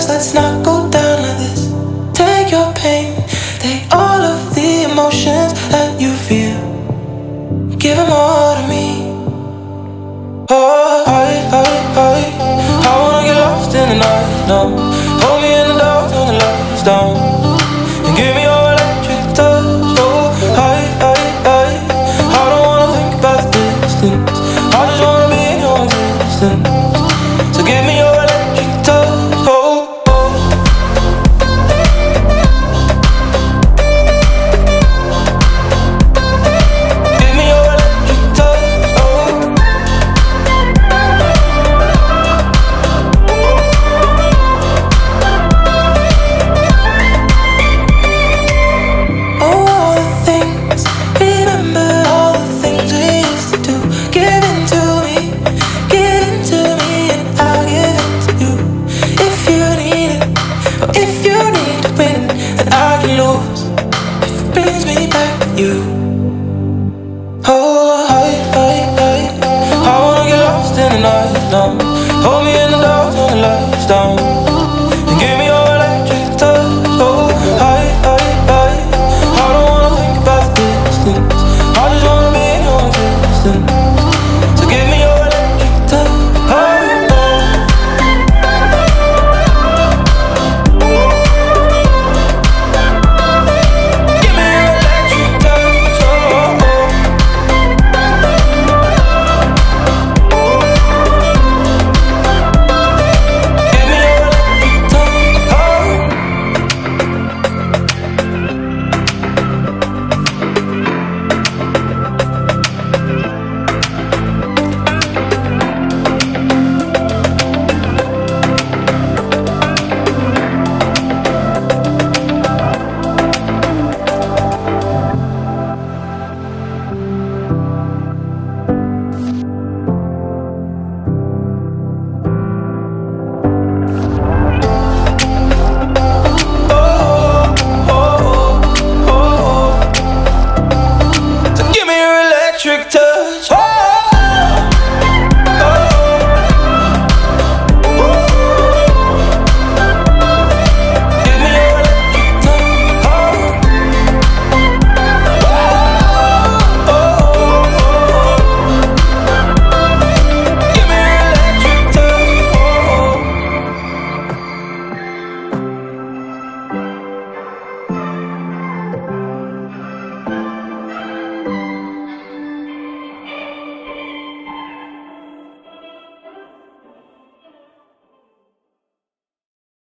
Cause let's not go down like this. Take your pain, take all of the emotions that you feel. Give them all to me. Oh, I wanna get lost in the night now. Hold me in the dark, turn the lights down, and give me your electric touch. Oh, I don't wanna think about the distance. I just wanna be in your existence. So give me your electric touch. Oh, oh. Give me your electric touch. Oh. Oh, all the things, remember all the things we used to do. Give into me, and I'll give into you. If you need it, or if you need to win, then I can lose. If it brings me back to you. Oh, I wanna get lost in the night now. Hold me in the dark, turn the lights down.